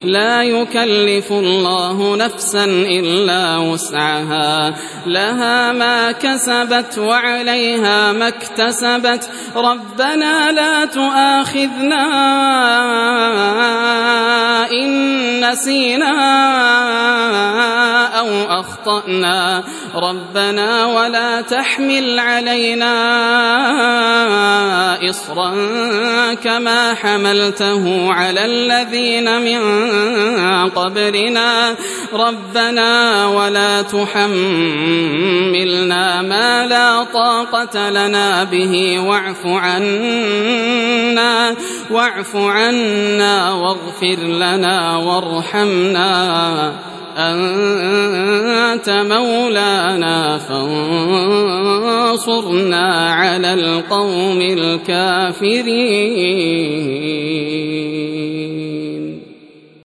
لا يكلف الله نفسا إلا وسعها لها ما كسبت وعليها ما اكتسبت ربنا لا تؤاخذنا إن نسينا أو أخطأنا ربنا ولا تحمل علينا إصرا كما حملته على الذين من قبلنا ربنا ولا تحملنا ما لا طاقة لنا به واعف عنا واغفر لنا وارحمنا أنت مولانا فانصرنا على القوم الكافرين.